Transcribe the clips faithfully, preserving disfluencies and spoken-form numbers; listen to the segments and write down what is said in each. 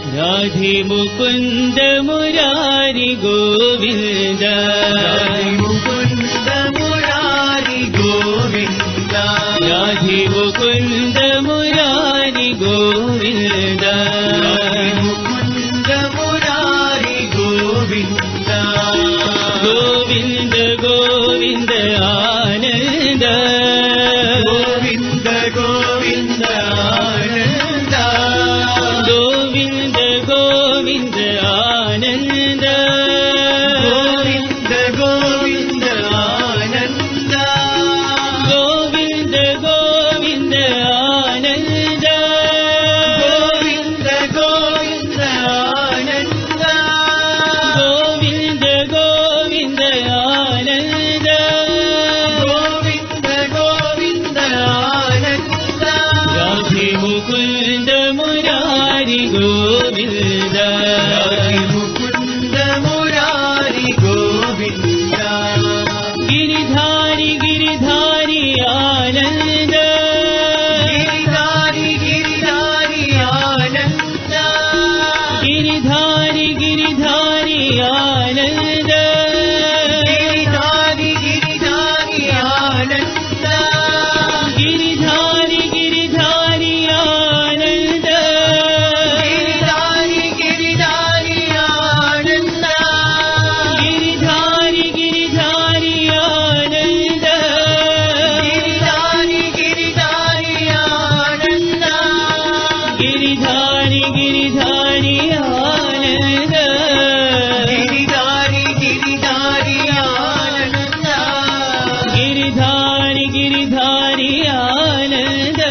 Radhe Mukund Murari Govind Radhe Mukund Murari Govind Radhe Mukund Murari Govind Radhe Mukund Murari Govind Govind Govind Anand Govind Govind Anand Govind Govind Anand Govind Govind Anand Govind Govind Anand Govind Govind Anand Govind Govind Anand Govind Govind Anand Radhe Mukund Murari Govind Radhe Mukund Murari Govind Giridhari Giridhari Anand Giridhari Giridhari Anand Giridhari Giridhari Anand Giridhari Giridhari Anand Giridhari Giridhari Anand Giridhari Giridhari Anand Giridhari Giridhari Anand Giridhari Giridhari Anand Giridhari Giridhari Anand Giridhari Giridhari Anand Giridhari Giridhari Anand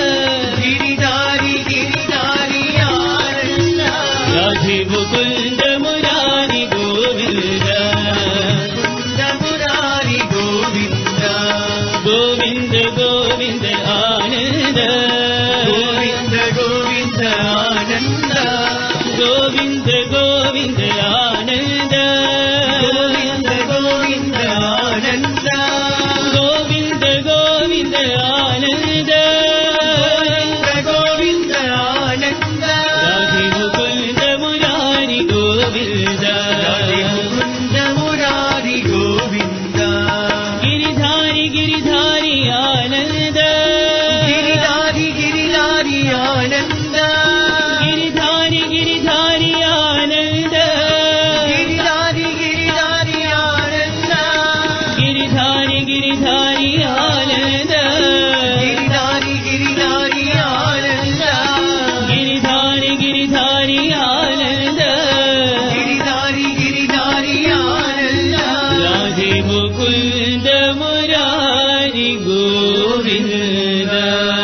Giridhari Giridhari Anand Radhe Mukund Murari Govind Mukund Murari Govind Govind Govind Anand Govind Govind Anand Govind Govind Anand Govind Govind Anand Govind Govind Anand Govind Govind Anand Radhe Mukund Murari Govind Radhe Mukund Murari Govind Giridhari Giridhari Anand Giridhari Giridhari Anand Giridhari Giridhari Anand Giridhari Giridhari Anand Giridhari Giridhari Anand Giridhari Giridhari Anand Giridhari Giridhari Anand Giridhari Giridhari Anand Radhe Mukund Murari Govind